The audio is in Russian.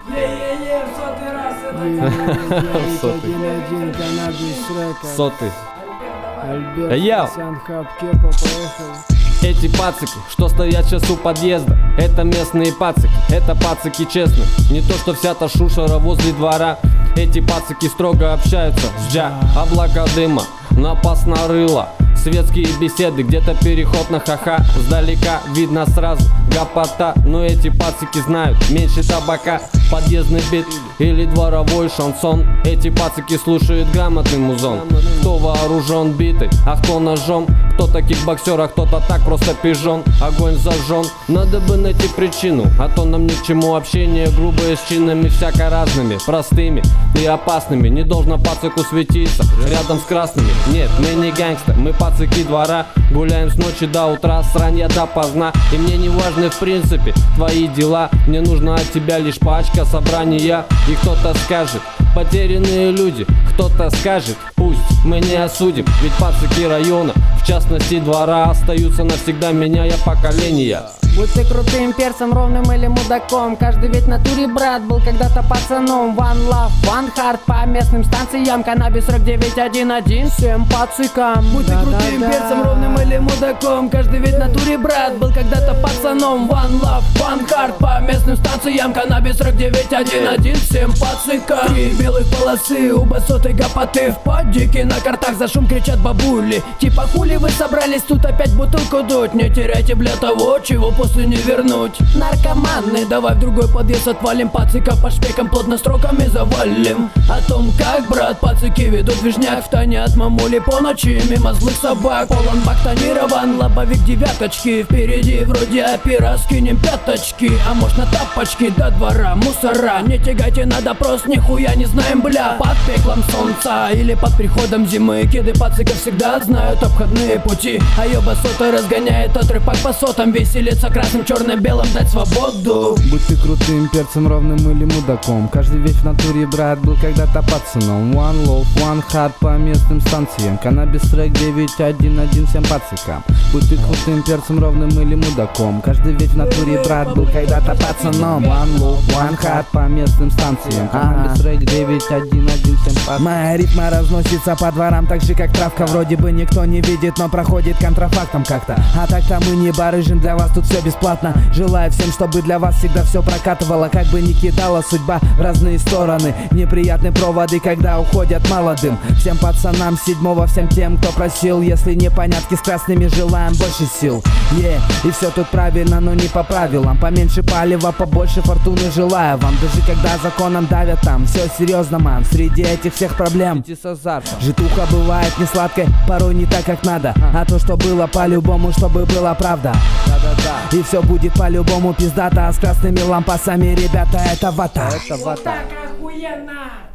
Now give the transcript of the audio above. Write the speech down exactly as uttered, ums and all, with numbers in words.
Е-е-е, в сотый раз. Сотый. Альберт, Йоу. Хаб, Кепа, поехали. Эти пацики, что стоят сейчас у подъезда, это местные пацики, это пацики честно. Не то что вся та шушера возле двора. Эти пацики строго общаются с джа. Облака дыма, напас на рыло. Светские беседы, где-то переход на ха-ха. Сдалека видно сразу гопота. Но эти пацики знают, меньше табака. Подъездный бит или дворовой шансон. Эти пацики слушают грамотный музон. Кто вооружен битой, а кто ножом. Кто-то кикбоксер, а кто-то так просто пижон. Огонь зажжен, надо бы найти причину. А то нам ни к чему общение грубое с чинами всяко разными, простыми и опасными. Не должно пацику светиться рядом с красными. Нет, мы не гангста, мы пацики двора. Гуляем с ночи до утра, сранья допоздна. И мне не важны в принципе твои дела. Мне нужна от тебя лишь пачка собрания. И кто-то скажет, потерянные люди. Кто-то скажет, пусть мы не осудим. Ведь пацики района, в частности двора, остаются навсегда, меняя поколения. Будь ты крутым перцем, ровным или мудаком, каждый ведь в натуре брат был когда-то пацаном. One love, one heart, по местным станциям, каннабис сорок девять один один, всем пацикам. Будь ты крутым перцем, ровным или мудаком, каждый ведь в натуре брат был когда-то пацаном. One love, one heart, по местным станциям, каннабис сорок девять один один, всем пацикам. Три белых полосы, у басотой гопоты в подике, на картах за шум кричат бабули. Типа хули вы собрались тут опять бутылку дуть? Не теряйте, бля, того, чего после не вернуть. Наркоманы, давай в другой подъезд отвалим. Пацика по шпекам плотно строками завалим. О том, как, брат, пацики ведут движняк в тайне от мамули по ночи, мимо злых собак. Полон бак тонирован, лобовик девяточки. Впереди вроде опера, скинем пяточки. А может на тапочки до двора мусора. Не тягайте на допрос, нихуя не знаем, бля. Под пеклом солнца или под приходом зимы. Киды пациков всегда знают обходные пути. А ёба сота разгоняет отрыпак по сотам. Веселится красным, черным, белым, дать свободу. Будь ты крутым перцем, ровным или мудаком, каждый ведь в натуре брат был когда-то пацаном. One love, one heart, по местным станциям, каннабис трек девять один один, всем пацикам. Будь ты крутым перцем, ровным или мудаком, каждый ведь в натуре брат был когда-то пацаном. One love, one heart, по местным станциям, каннабис трек девять один один, всем пацикам. Моя ритма разносится по дворам так же, как травка. Вроде бы никто не видит, но проходит контрафактом как-то. А так-то мы не барыжим, для вас тут все бесплатно. Желаю всем, чтобы для вас всегда все прокатывало. Как бы ни кидала судьба в разные стороны. Неприятные проводы, когда уходят молодым. Всем пацанам седьмого, всем тем, кто просил. Если непонятки с красными, желаем больше сил. Yeah. И все тут правильно, но не по правилам. Поменьше палева, побольше фортуны желаю вам. Даже когда законом давят там, все серьезно, ман. Среди этих всех проблем житуха бывает не сладкой, порой не так, как надо. А то, что было по-любому, чтобы была правда. И все будет по-любому пиздато. А с красными лампасами, ребята, это вата. Вот так охуенно!